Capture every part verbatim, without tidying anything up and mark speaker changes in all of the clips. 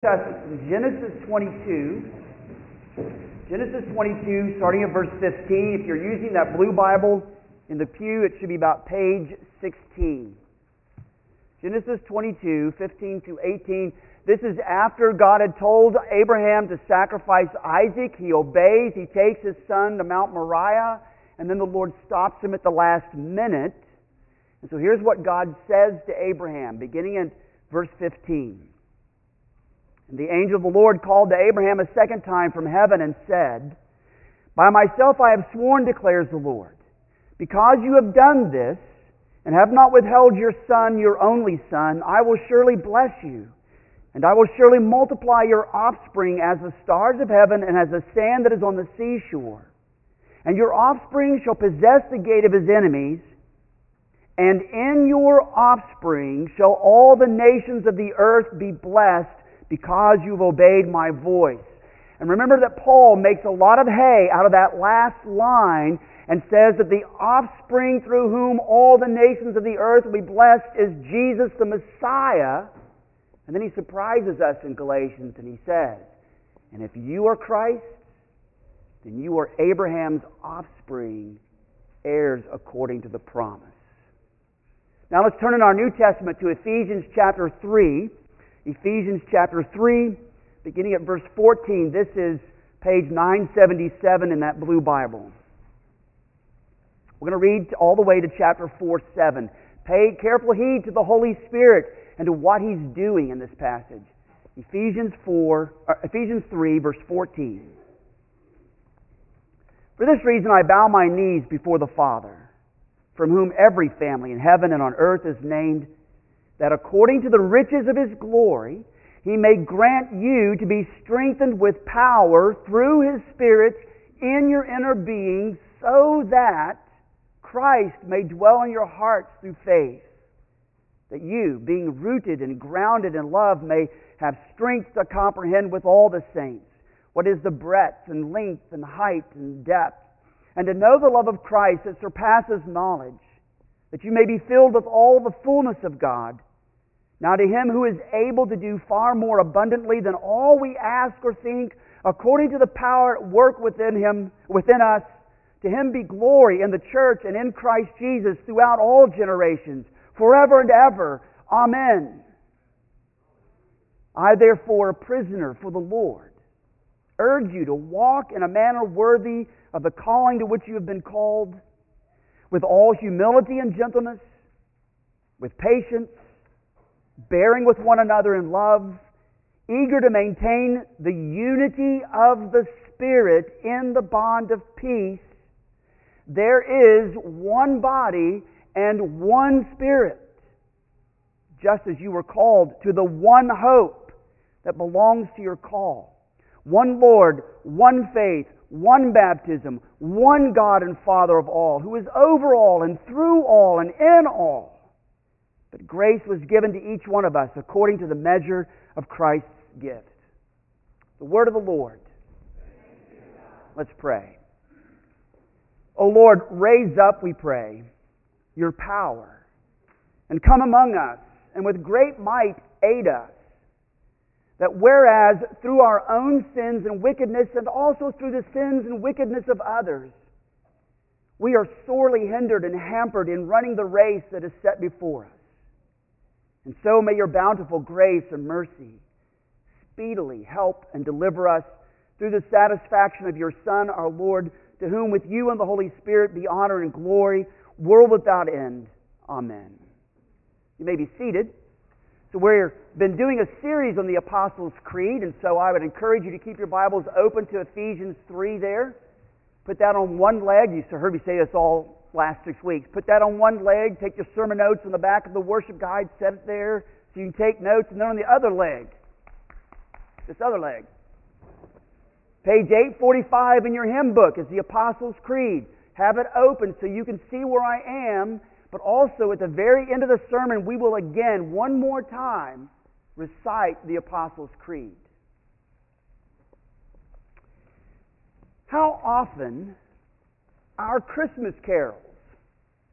Speaker 1: Genesis twenty-two. Genesis twenty-two, starting at verse fifteen. If you're using that blue Bible in the pew, it should be about page sixteen. Genesis twenty-two, fifteen to eighteen. This is after God had told Abraham to sacrifice Isaac. He obeys. He takes his son to Mount Moriah, and then the Lord stops him at the last minute. And so here's what God says to Abraham, beginning in verse fifteen. And the angel of the Lord called to Abraham a second time from heaven and said, By myself I have sworn, declares the Lord, because you have done this, and have not withheld your son, your only son, I will surely bless you, and I will surely multiply your offspring as the stars of heaven and as the sand that is on the seashore. And your offspring shall possess the gate of his enemies, and in your offspring shall all the nations of the earth be blessed, because you've obeyed my voice. And remember that Paul makes a lot of hay out of that last line and says that the offspring through whom all the nations of the earth will be blessed is Jesus the Messiah. And then he surprises us in Galatians and he says, and if you are Christ, then you are Abraham's offspring, heirs according to the promise. Now let's turn in our New Testament to Ephesians chapter three. Ephesians chapter three, beginning at verse fourteen. This is page nine seventy-seven in that blue Bible. We're going to read all the way to chapter four, seven. Pay careful heed to the Holy Spirit and to what He's doing in this passage. Ephesians four, or Ephesians three, verse fourteen. For this reason I bow my knees before the Father, from whom every family in heaven and on earth is named, that according to the riches of His glory, He may grant you to be strengthened with power through His Spirit in your inner being, so that Christ may dwell in your hearts through faith, that you, being rooted and grounded in love, may have strength to comprehend with all the saints what is the breadth and length and height and depth, and to know the love of Christ that surpasses knowledge, that you may be filled with all the fullness of God. Now to Him who is able to do far more abundantly than all we ask or think, according to the power at work within Him, within us, to Him be glory in the church and in Christ Jesus throughout all generations, forever and ever. Amen. I therefore, a prisoner for the Lord, urge you to walk in a manner worthy of the calling to which you have been called, with all humility and gentleness, with patience, bearing with one another in love, eager to maintain the unity of the Spirit in the bond of peace. There is one body and one Spirit, just as you were called to the one hope that belongs to your call. One Lord, one faith, one baptism, one God and Father of all, who is over all and through all and in all. But grace was given to each one of us according to the measure of Christ's gift. The word of the Lord. Let's pray. O Lord, raise up, we pray, your power, and come among us, and with great might aid us, that whereas through our own sins and wickedness, and also through the sins and wickedness of others, we are sorely hindered and hampered in running the race that is set before us. And so may your bountiful grace and mercy speedily help and deliver us through the satisfaction of your Son, our Lord, to whom with you and the Holy Spirit be honor and glory, world without end. Amen. You may be seated. So we've been doing a series on the Apostles' Creed, and so I would encourage you to keep your Bibles open to Ephesians three there. Put that on one leg. You heard me say this all last six weeks. Put that on one leg, take your sermon notes on the back of the worship guide, set it there so you can take notes, and then on the other leg, this other leg, page eight forty-five in your hymn book is the Apostles' Creed. Have it open so you can see where I am, but also at the very end of the sermon, we will again, one more time, recite the Apostles' Creed. How often our Christmas carols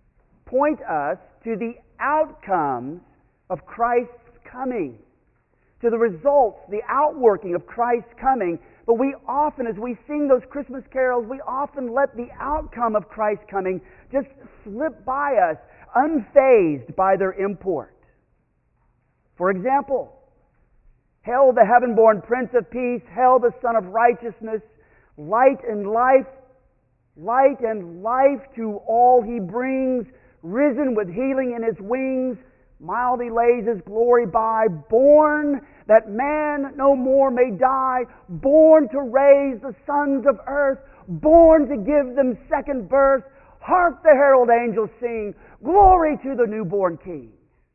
Speaker 1: point us to the outcomes of Christ's coming. to the results, the outworking of Christ's coming. But we often, as we sing those Christmas carols, we often let the outcome of Christ's coming just slip by us, unfazed by their import. For example, hail the heaven-born Prince of Peace, hail the Son of Righteousness, light and life, light and life to all he brings, risen with healing in his wings, mild he lays his glory by, born that man no more may die, born to raise the sons of earth, born to give them second birth. Hark the herald angels sing, glory to the newborn King.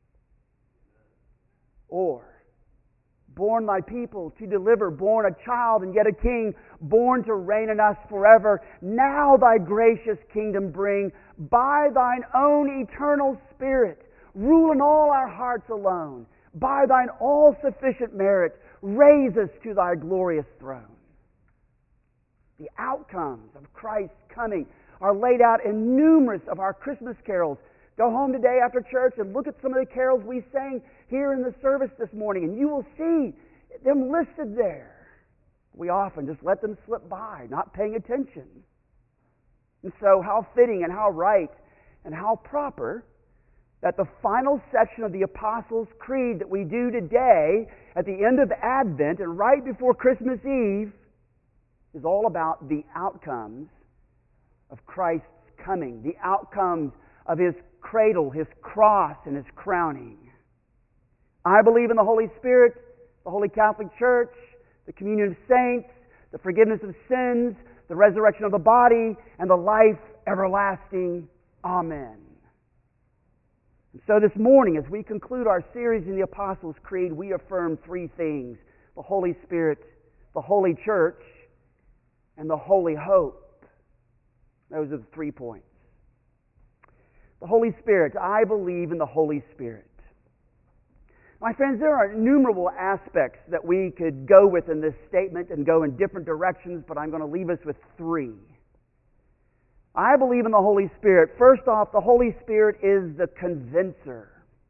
Speaker 1: Or, born thy people to deliver, born a child and yet a king, born to reign in us forever. Now thy gracious kingdom bring, by thine own eternal Spirit, rule in all our hearts alone. By thine all-sufficient merit, raise us to thy glorious throne. The outcomes of Christ's coming are laid out in numerous of our Christmas carols. Go home today after church and look at some of the carols we sang here in the service this morning, and you will see them listed there. We often just let them slip by, not paying attention. And so how fitting and how right and how proper that the final section of the Apostles' Creed that we do today at the end of Advent and right before Christmas Eve is all about the outcomes of Christ's coming, the outcomes of His cradle, His cross, and His crowning. I believe in the Holy Spirit, the Holy Catholic Church, the communion of saints, the forgiveness of sins, the resurrection of the body, and the life everlasting. Amen. And so this morning, as we conclude our series in the Apostles' Creed, we affirm three things: the Holy Spirit, the Holy Church, and the Holy Hope. Those are the three points. The Holy Spirit. I believe in the Holy Spirit. My friends, there are innumerable aspects that we could go with in this statement and go in different directions, but I'm going to leave us with three. I believe in the Holy Spirit. First off, the Holy Spirit is the convincer.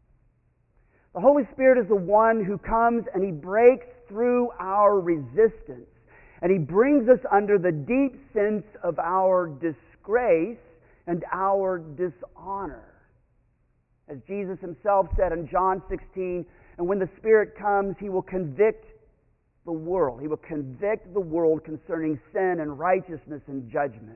Speaker 1: The Holy Spirit is the one who comes and He breaks through our resistance, and He brings us under the deep sense of our disgrace and our dishonor. As Jesus Himself said in John sixteen, and when the Spirit comes, He will convict the world. He will convict the world concerning sin and righteousness and judgment.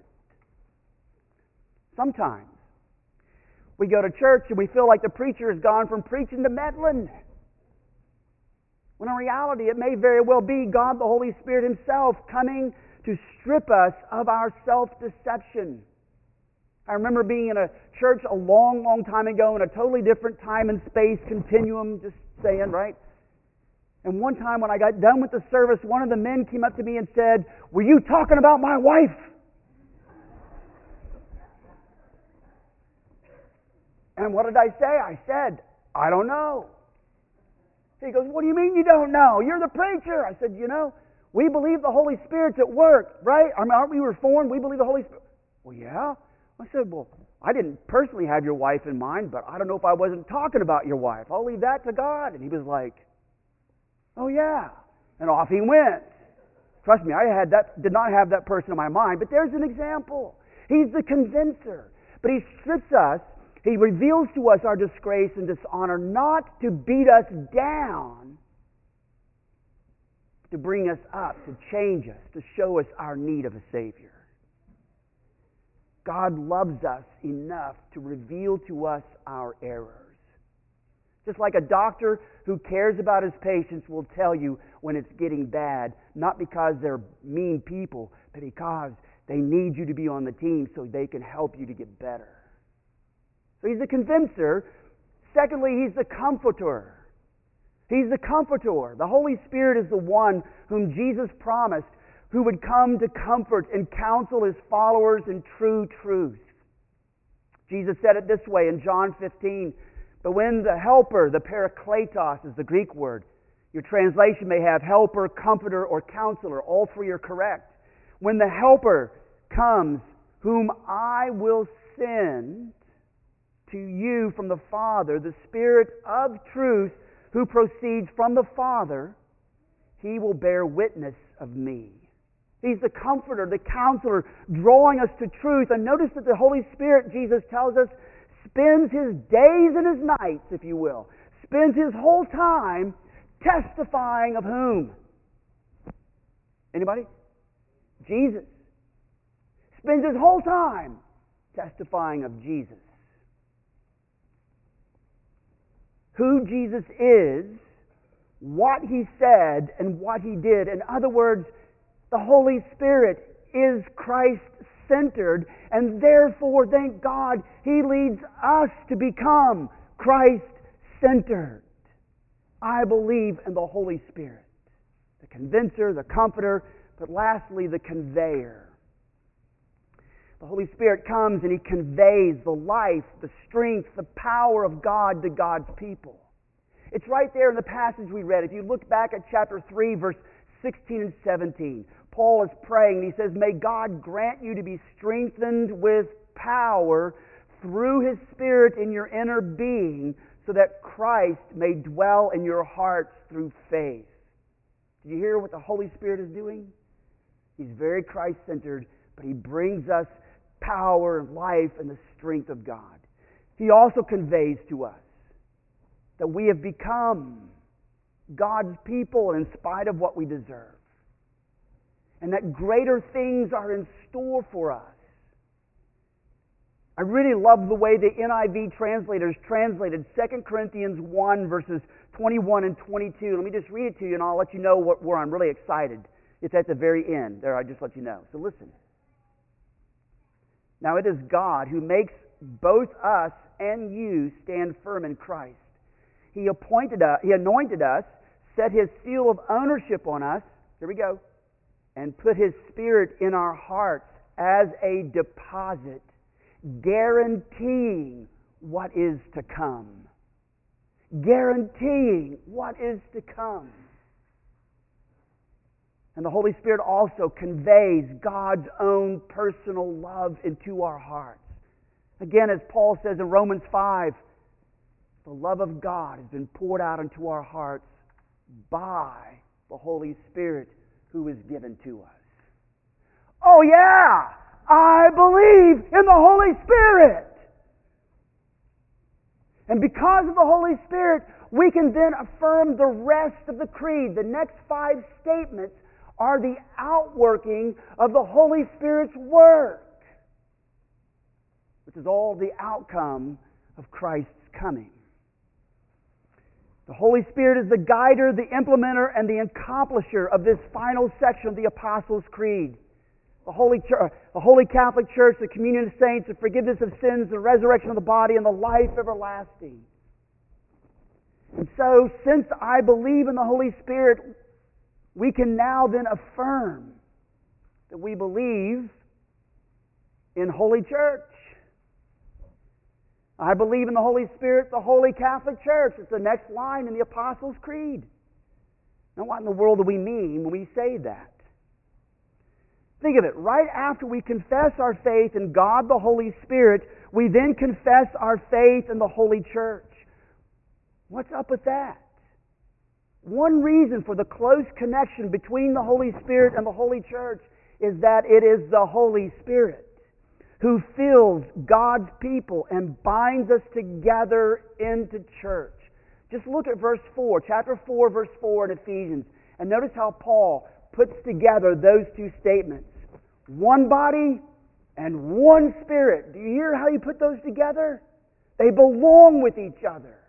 Speaker 1: Sometimes we go to church and we feel like the preacher has gone from preaching to meddling. When in reality, it may very well be God the Holy Spirit Himself coming to strip us of our self-deception. I remember being in a church a long, long time ago in a totally different time and space continuum, just saying, right? And one time when I got done with the service, one of the men came up to me and said, "Were you talking about my wife?" And what did I say? I said, "I don't know." He goes, "What do you mean you don't know? You're the preacher." I said, "You know, we believe the Holy Spirit's at work, right? I mean, aren't we reformed? We believe the Holy Spirit." "Well, yeah." I said, "Well, I didn't personally have your wife in mind, but I don't know if I wasn't talking about your wife. I'll leave that to God." And he was like, "Oh, yeah." And off he went. Trust me, I had that, did not have that person in my mind, but there's an example. He's the convincer. But He strips us. He reveals to us our disgrace and dishonor, not to beat us down, but to bring us up, to change us, to show us our need of a Savior. God loves us enough to reveal to us our errors. Just like a doctor who cares about his patients will tell you when it's getting bad, not because they're mean people, but because they need you to be on the team so they can help you to get better. So He's the convincer. Secondly, He's the comforter. He's the comforter. The Holy Spirit is the one whom Jesus promised who would come to comfort and counsel His followers in true truth. Jesus said it this way in John fifteen, "But when the Helper, the Parakletos is the Greek word, your translation may have helper, comforter, or counselor. All three are correct. When the Helper comes, whom I will send to you from the Father, the Spirit of truth, who proceeds from the Father, He will bear witness of me. He's the Comforter, the Counselor, drawing us to truth. And notice that the Holy Spirit, Jesus tells us, spends His days and His nights, if you will, spends His whole time testifying of whom? Anybody? Jesus. Spends His whole time testifying of Jesus. Who Jesus is, what He said, and what He did. In other words, the Holy Spirit is Christ-centered, and therefore, thank God, He leads us to become Christ-centered. I believe in the Holy Spirit, the convincer, the comforter, but lastly, the conveyor. The Holy Spirit comes and He conveys the life, the strength, the power of God to God's people. It's right there in the passage we read. If you look back at chapter three, verse sixteen and seventeen, Paul is praying and he says, "May God grant you to be strengthened with power through His Spirit in your inner being, so that Christ may dwell in your hearts through faith." Did you hear what the Holy Spirit is doing? He's very Christ-centered, but He brings us power and life and the strength of God. He also conveys to us that we have become God's people in spite of what we deserve, and that greater things are in store for us. I really love the way the N I V translators translated Second Corinthians one, verses twenty-one and twenty-two. Let me just read it to you, and I'll let you know what, where I'm really excited. It's at the very end. There, I just let you know. So listen. "Now it is God who makes both us and you stand firm in Christ. He appointed us, He anointed us, set His seal of ownership on us," here we go, "and put His Spirit in our hearts as a deposit, guaranteeing what is to come." Guaranteeing what is to come. And the Holy Spirit also conveys God's own personal love into our hearts. Again, as Paul says in Romans five, the love of God has been poured out into our hearts by the Holy Spirit who is given to us. Oh yeah! I believe in the Holy Spirit! And because of the Holy Spirit, we can then affirm the rest of the creed. The next five statements are the outworking of the Holy Spirit's work, which is all the outcome of Christ's coming. The Holy Spirit is the guider, the implementer, and the accomplisher of this final section of the Apostles' Creed. The Holy, Church, the Holy Catholic Church, the communion of saints, the forgiveness of sins, the resurrection of the body, and the life everlasting. And so, since I believe in the Holy Spirit, we can now then affirm that we believe in Holy Church. I believe in the Holy Spirit, the Holy Catholic Church. It's the next line in the Apostles' Creed. Now, what in the world do we mean when we say that? Think of it. Right after we confess our faith in God the Holy Spirit, we then confess our faith in the Holy Church. What's up with that? One reason for the close connection between the Holy Spirit and the Holy Church is that it is the Holy Spirit who fills God's people and binds us together into church. Just look at verse four, chapter four, verse four in Ephesians, and notice how Paul puts together those two statements. One body and one Spirit. Do you hear how he put those together? They belong with each other.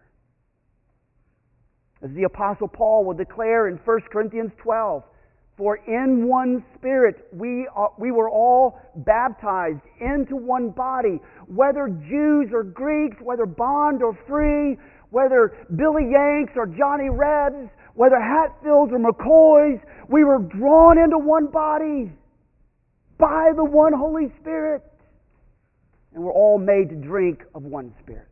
Speaker 1: As the Apostle Paul will declare in First Corinthians twelve, "For in one Spirit we are, we were all baptized into one body, whether Jews or Greeks, whether bond or free, whether Billy Yanks or Johnny Rebs, whether Hatfields or McCoys, we were drawn into one body by the one Holy Spirit, and we're all made to drink of one Spirit."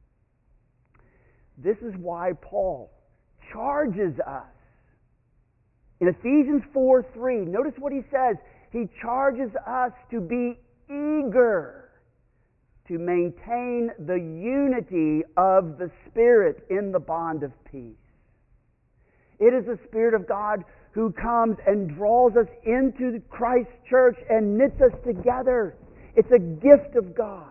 Speaker 1: This is why Paul charges us. In Ephesians four three, notice what he says. He charges us to be eager to maintain the unity of the Spirit in the bond of peace. It is the Spirit of God who comes and draws us into Christ's church and knits us together. It's a gift of God.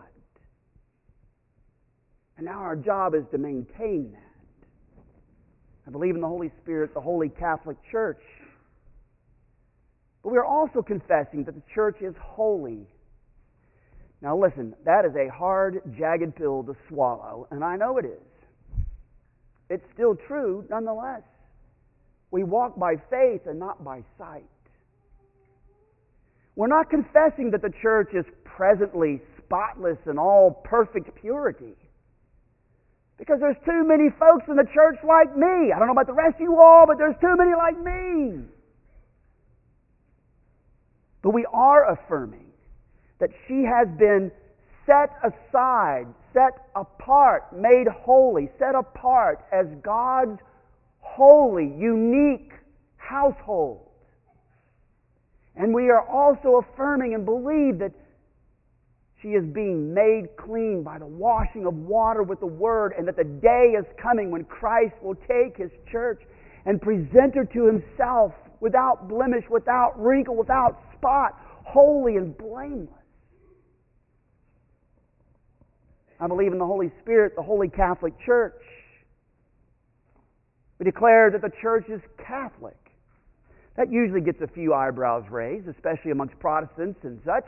Speaker 1: And now our job is to maintain that. I believe in the Holy Spirit, the Holy Catholic Church. But we are also confessing that the church is holy. Now listen, that is a hard, jagged pill to swallow, and I know it is. It's still true nonetheless. We walk by faith and not by sight. We're not confessing that the church is presently spotless in all perfect purity. Because there's too many folks in the church like me. I don't know about the rest of you all, but there's too many like me. But we are affirming that she has been set aside, set apart, made holy, set apart as God's holy, unique household. And we are also affirming and believe that she is being made clean by the washing of water with the Word, and that the day is coming when Christ will take His church and present her to Himself without blemish, without wrinkle, without spot, holy and blameless. I believe in the Holy Spirit, the Holy Catholic Church. We declare that the church is Catholic. That usually gets a few eyebrows raised, especially amongst Protestants and such.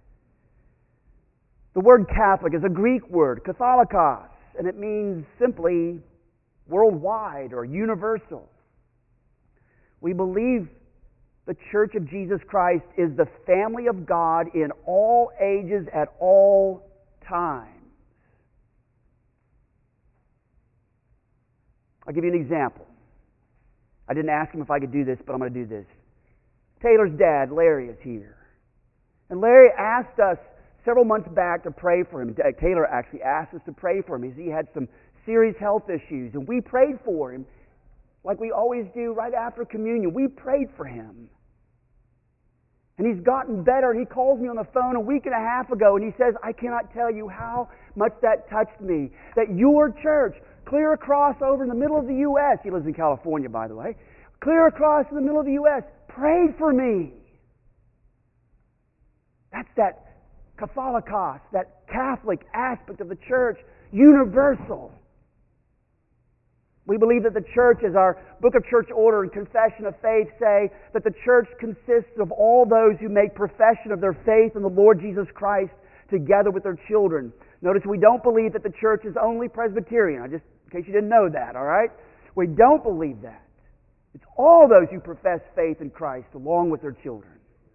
Speaker 1: The word Catholic is a Greek word, katholikos, and it means simply worldwide or universal. We believe the Church of Jesus Christ is the family of God in all ages at all times. I'll give you an example. I didn't ask him if I could do this, but I'm going to do this. Taylor's dad, Larry, is here. And Larry asked us several months back to pray for him. Taylor actually asked us to pray for him as he had some serious health issues. And we prayed for him like we always do right after communion. We prayed for him. And he's gotten better. And he calls me on the phone a week and a half ago and he says, I cannot tell you how much that touched me. That your church, clear across over in the middle of the U S, he lives in California, by the way, clear across in the middle of the U S, prayed for me. That's that Catholicos, that Catholic aspect of the church, universal. We believe that the church, as our Book of Church Order and Confession of Faith say, that the church consists of all those who make profession of their faith in the Lord Jesus Christ together with their children. Notice we don't believe that the church is only Presbyterian. I just, in case you didn't know that, all right? We don't believe that. It's all those who profess faith in Christ along with their children.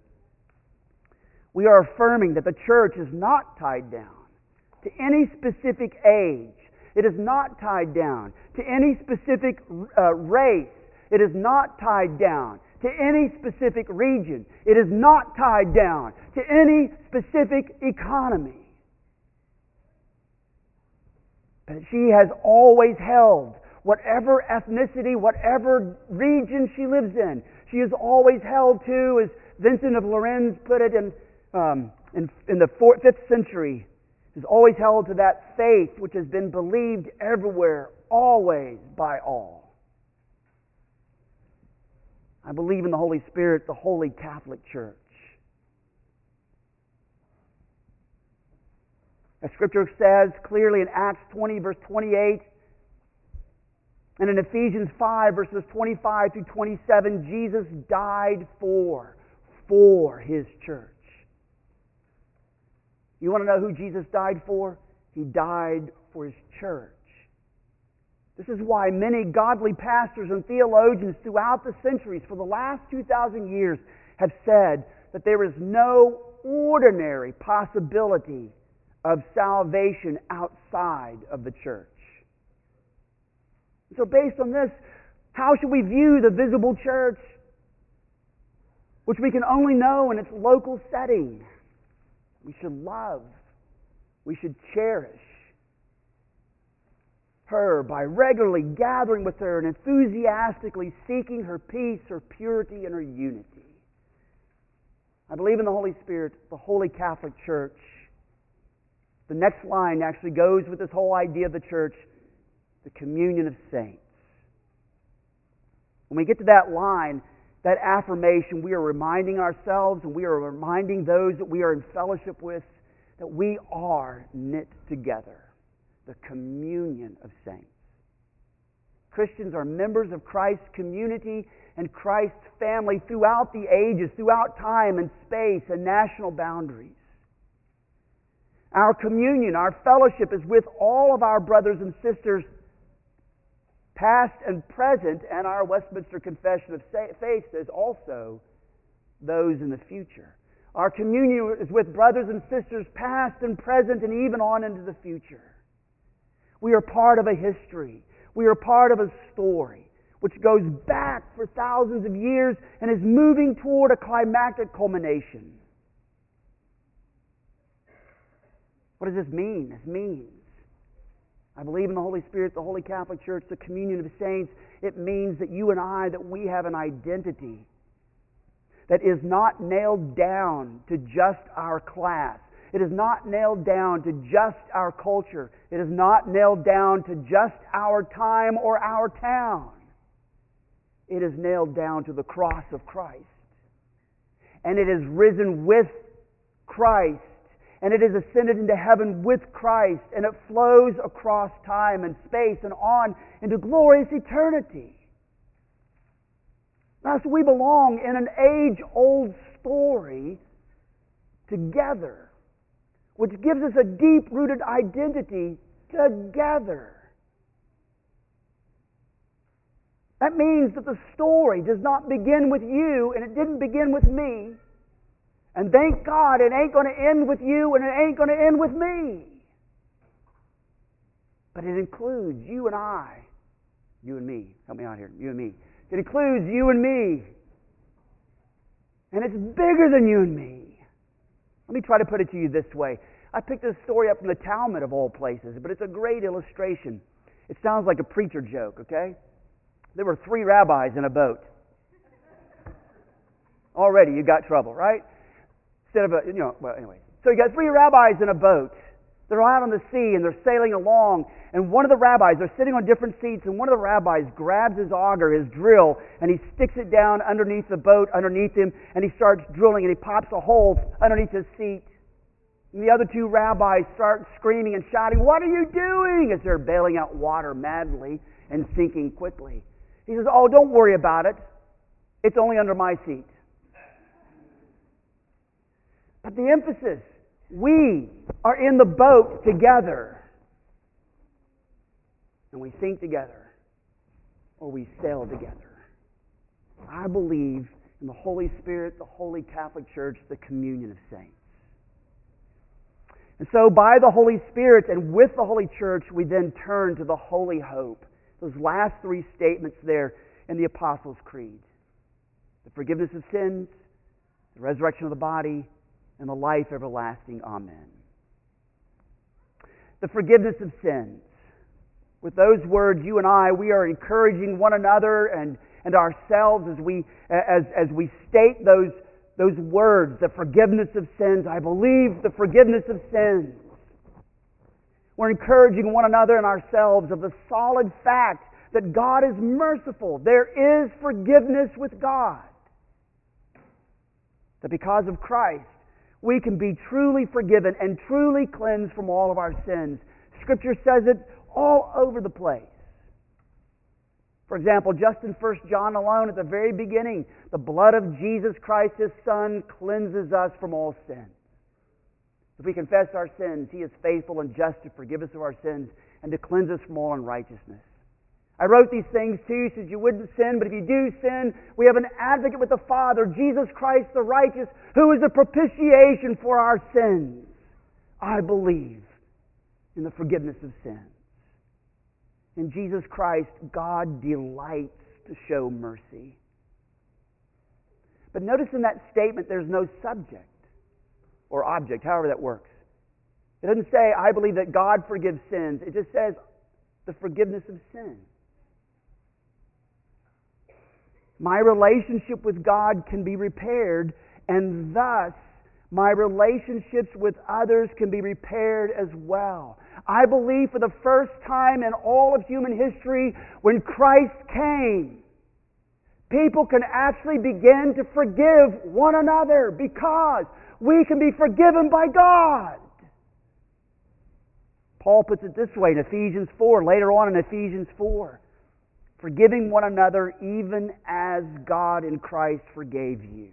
Speaker 1: We are affirming that the church is not tied down to any specific age. It is not tied down to any specific uh, race. It is not tied down to any specific region. It is not tied down to any specific economy. But she has always held whatever ethnicity, whatever region she lives in. She has always held to, as Vincent of Lérins put it in Um, in, in the fourth, fifth century, has always held to that faith which has been believed everywhere, always, by all. I believe in the Holy Spirit, the Holy Catholic Church. As Scripture says clearly in Acts twenty, verse twenty-eight, and in Ephesians five, verses twenty-five through twenty-seven, Jesus died for, for His church. You want to know who Jesus died for? He died for His church. This is why many godly pastors and theologians throughout the centuries, for the last two thousand years, have said that there is no ordinary possibility of salvation outside of the church. So based on this, how should we view the visible church, which we can only know in its local setting? We should love, we should cherish her by regularly gathering with her and enthusiastically seeking her peace, her purity, and her unity. I believe in the Holy Spirit, the Holy Catholic Church. The next line actually goes with this whole idea of the church, the communion of saints. When we get to that line, that affirmation, we are reminding ourselves and we are reminding those that we are in fellowship with that we are knit together, the communion of saints. Christians are members of Christ's community and Christ's family throughout the ages, throughout time and space and national boundaries. Our communion, our fellowship is with all of our brothers and sisters, past and present, and our Westminster Confession of Faith says also those in the future. Our communion is with brothers and sisters past and present and even on into the future. We are part of a history. We are part of a story which goes back for thousands of years and is moving toward a climactic culmination. What does this mean? This means, I believe in the Holy Spirit, the Holy Catholic Church, the communion of saints. It means that you and I, that we have an identity that is not nailed down to just our class. It is not nailed down to just our culture. It is not nailed down to just our time or our town. It is nailed down to the cross of Christ. And it is risen with Christ. And it is ascended into heaven with Christ. And it flows across time and space and on into glorious eternity. Thus, we belong in an age-old story together, which gives us a deep-rooted identity together. That means that the story does not begin with you, and it didn't begin with me. And thank God it ain't going to end with you, and it ain't going to end with me. But it includes you and I. You and me. Help me out here. You and me. It includes you and me. And it's bigger than you and me. Let me try to put it to you this way. I picked this story up from the Talmud of all places, but it's a great illustration. It sounds like a preacher joke, okay? There were three rabbis in a boat. Already you got trouble, right? Instead of a, you know, well, anyway. So you got three rabbis in a boat. They're out on the sea and they're sailing along. And one of the rabbis, they're sitting on different seats, and one of the rabbis grabs his auger, his drill, and he sticks it down underneath the boat, underneath him, and he starts drilling, and he pops a hole underneath his seat. And the other two rabbis start screaming and shouting, "What are you doing?" as they're bailing out water madly and sinking quickly. He says, "Oh, don't worry about it. It's only under my seat." But the emphasis, we are in the boat together. And we sink together. Or we sail together. I believe in the Holy Spirit, the Holy Catholic Church, the communion of saints. And so by the Holy Spirit and with the Holy Church, we then turn to the holy hope. Those last three statements there in the Apostles' Creed. The forgiveness of sins, the resurrection of the body, and the life everlasting. Amen. The forgiveness of sins. With those words, you and I, we are encouraging one another and, and ourselves as we as as we state those those words, the forgiveness of sins. I believe the forgiveness of sins. We're encouraging one another and ourselves of the solid fact that God is merciful. There is forgiveness with God. That because of Christ, we can be truly forgiven and truly cleansed from all of our sins. Scripture says it all over the place. For example, just in First John alone, at the very beginning, the blood of Jesus Christ, His Son, cleanses us from all sins. If we confess our sins, He is faithful and just to forgive us of our sins and to cleanse us from all unrighteousness. I wrote these things to you so that you wouldn't sin, but if you do sin, we have an advocate with the Father, Jesus Christ the righteous, who is a propitiation for our sins. I believe in the forgiveness of sins. In Jesus Christ, God delights to show mercy. But notice in that statement there's no subject or object, however that works. It doesn't say, I believe that God forgives sins. It just says the forgiveness of sins. My relationship with God can be repaired, and thus my relationships with others can be repaired as well. I believe for the first time in all of human history, when Christ came, people can actually begin to forgive one another because we can be forgiven by God. Paul puts it this way in Ephesians four, later on in Ephesians four. Forgiving one another even as God in Christ forgave you.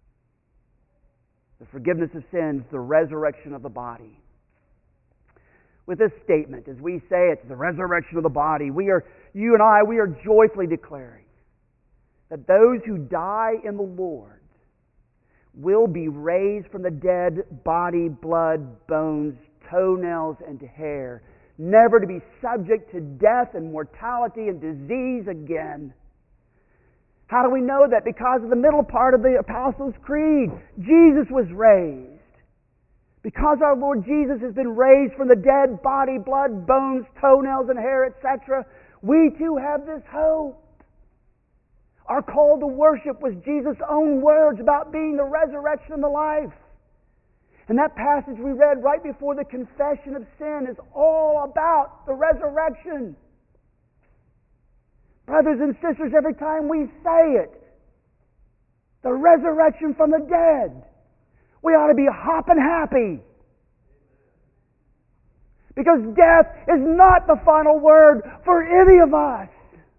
Speaker 1: The forgiveness of sins, the resurrection of the body. With this statement, as we say it's the resurrection of the body, we are, you and I, we are joyfully declaring that those who die in the Lord will be raised from the dead, body, blood, bones, toenails, and hair, never to be subject to death and mortality and disease again. How do we know that? Because of the middle part of the Apostles' Creed. Jesus was raised. Because our Lord Jesus has been raised from the dead, body, blood, bones, toenails, and hair, et cetera, we too have this hope. Our call to worship was Jesus' own words about being the resurrection and the life. And that passage we read right before the confession of sin is all about the resurrection. Brothers and sisters, every time we say it, the resurrection from the dead, we ought to be hopping happy. Because death is not the final word for any of us.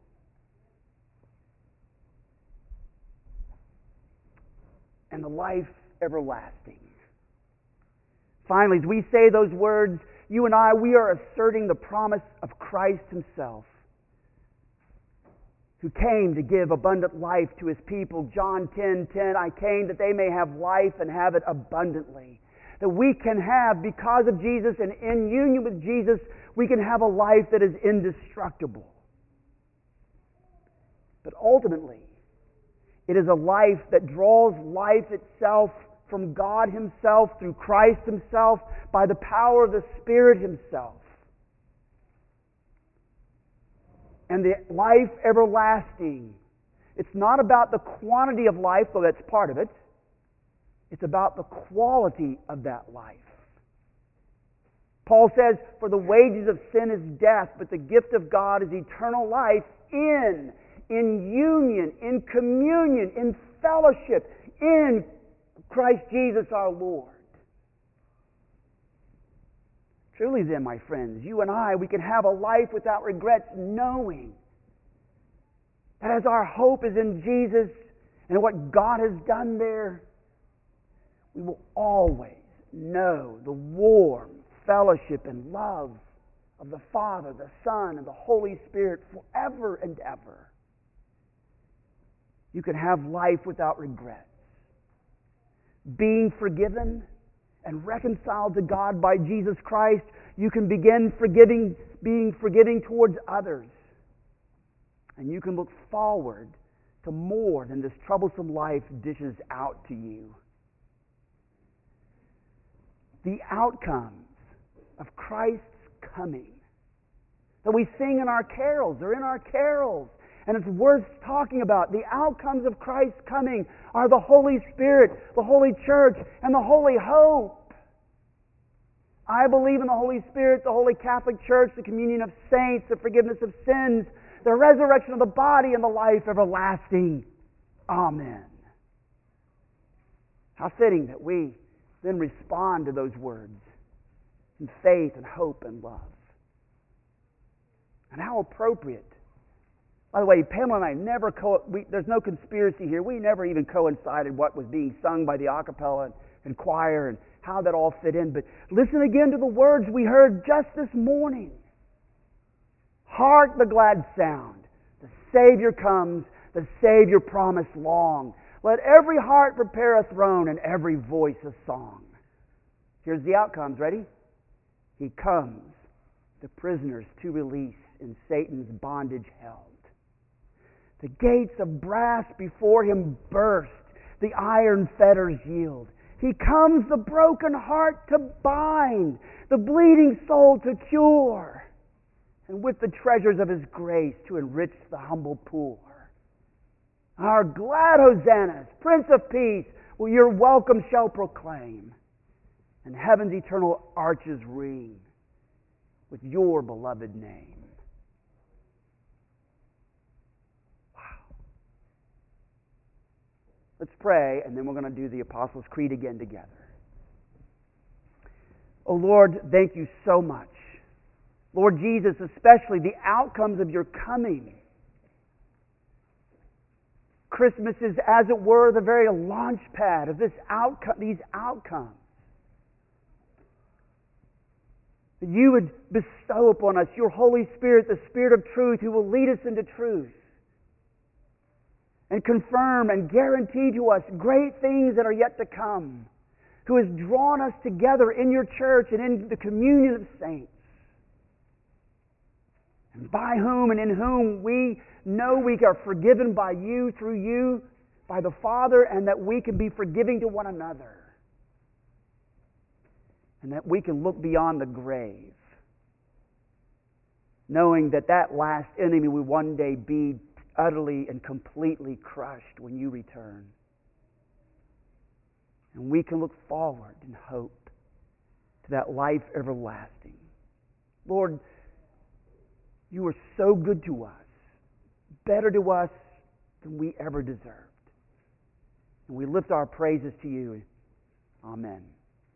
Speaker 1: And the life everlasting. Finally, as we say those words, you and I, we are asserting the promise of Christ Himself, who came to give abundant life to His people. John ten ten, I came that they may have life and have it abundantly. That we can have, because of Jesus and in union with Jesus, we can have a life that is indestructible. But ultimately, it is a life that draws life itself from God Himself, through Christ Himself, by the power of the Spirit Himself. And the life everlasting, it's not about the quantity of life, though that's part of it. It's about the quality of that life. Paul says, for the wages of sin is death, but the gift of God is eternal life in, in union, in communion, in fellowship, in Christ Jesus our Lord. Truly then, my friends, you and I, we can have a life without regrets, knowing that as our hope is in Jesus and what God has done there, we will always know the warm fellowship and love of the Father, the Son, and the Holy Spirit forever and ever. You can have life without regrets. Being forgiven and reconciled to God by Jesus Christ, you can begin forgiving, being forgiving towards others. And you can look forward to more than this troublesome life dishes out to you. The outcomes of Christ's coming that we sing in our carols, they're in our carols, and it's worth talking about. The outcomes of Christ's coming are the Holy Spirit, the Holy Church, and the Holy Hope. I believe in the Holy Spirit, the Holy Catholic Church, the communion of saints, the forgiveness of sins, the resurrection of the body, and the life everlasting. Amen. How fitting that we then respond to those words in faith and hope and love. And how appropriate. By the way, Pamela and I never, co- we, there's no conspiracy here. We never even coincided what was being sung by the a cappella and, and choir and how that all fit in. But listen again to the words we heard just this morning. Hark the glad sound. The Savior comes, the Savior promised long. Let every heart prepare a throne and every voice a song. Here's the outcomes. Ready? He comes, the prisoners to release in Satan's bondage held. The gates of brass before Him burst, the iron fetters yield. He comes the broken heart to bind, the bleeding soul to cure, and with the treasures of His grace to enrich the humble poor. Our glad hosannas, Prince of Peace, will your welcome shall proclaim, and heaven's eternal arches ring with your beloved name. Wow. Let's pray, and then we're going to do the Apostles' Creed again together. Oh Lord, thank you so much. Lord Jesus, especially the outcomes of your coming. Christmas is, as it were, the very launch pad of this outcome, these outcomes. That you would bestow upon us your Holy Spirit, the Spirit of truth, who will lead us into truth and confirm and guarantee to us great things that are yet to come, who has drawn us together in your church and in the communion of saints, and by whom and in whom we know we are forgiven by you, through you, by the Father, and that we can be forgiving to one another, and that we can look beyond the grave, knowing that that last enemy will one day be utterly and completely crushed when you return. And we can look forward in hope to that life everlasting. Lord, you are so good to us, better to us than we ever deserved. And we lift our praises to you. Amen.